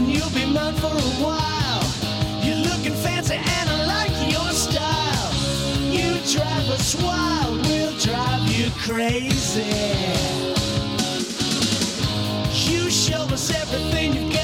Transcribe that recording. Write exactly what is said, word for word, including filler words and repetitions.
and you'll be mine for a while. You're looking fancy and I like your style. You drive us wild, we'll drive you crazy. You show us everything you've got.